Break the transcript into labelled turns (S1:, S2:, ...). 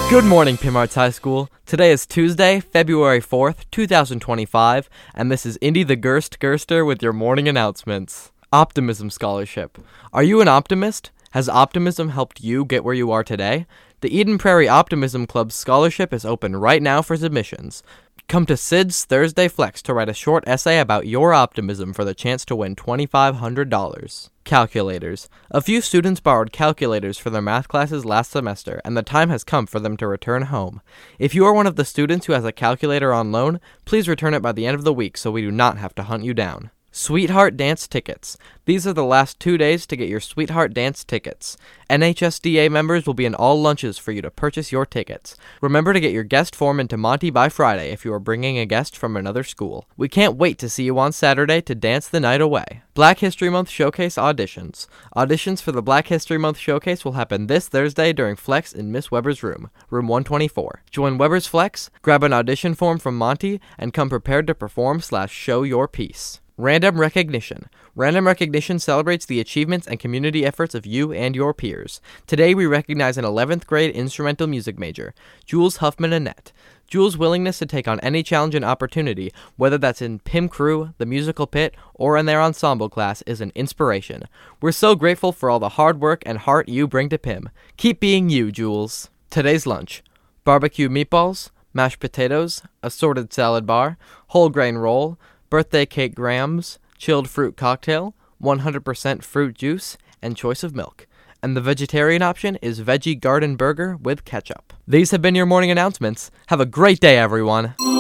S1: Good morning, Pim Arts High School. Today is Tuesday, February 4th, 2025, and this is Indy the Gerster with your morning announcements. Optimism Scholarship. Are you an optimist? Has optimism helped you get where you are today? The Eden Prairie Optimism Club's scholarship is open right now for submissions. Come to Sid's Thursday Flex to write a short essay about your optimism for the chance to win $2,500. Calculators. A few students borrowed calculators for their math classes last semester, and the time has come for them to return home. If you are one of the students who has a calculator on loan, please return it by the end of the week so we do not have to hunt you down. Sweetheart Dance Tickets. These are the last 2 days to get your Sweetheart Dance tickets. NHSDA members will be in all lunches for you to purchase your tickets. Remember to get your guest form into Monty by Friday if you are bringing a guest from another school. We can't wait to see you on Saturday to dance the night away. Black History Month Showcase Auditions. Auditions for the Black History Month Showcase will happen this Thursday during Flex in Miss Weber's room 124. Join Weber's Flex, grab an audition form from Monty, and come prepared to perform/show your piece. Random Recognition. Random Recognition celebrates the achievements and community efforts of you and your peers. Today we recognize an 11th grade instrumental music major, Jules Huffman Annette. Jules' willingness to take on any challenge and opportunity, whether that's in Pim Crew, the musical pit, or in their ensemble class, is an inspiration. We're so grateful for all the hard work and heart you bring to Pim. Keep being you, Jules. Today's lunch. Barbecue meatballs, mashed potatoes, assorted salad bar, whole grain roll, birthday cake grams, chilled fruit cocktail, 100% fruit juice, and choice of milk. And the vegetarian option is veggie garden burger with ketchup. These have been your morning announcements. Have a great day, everyone.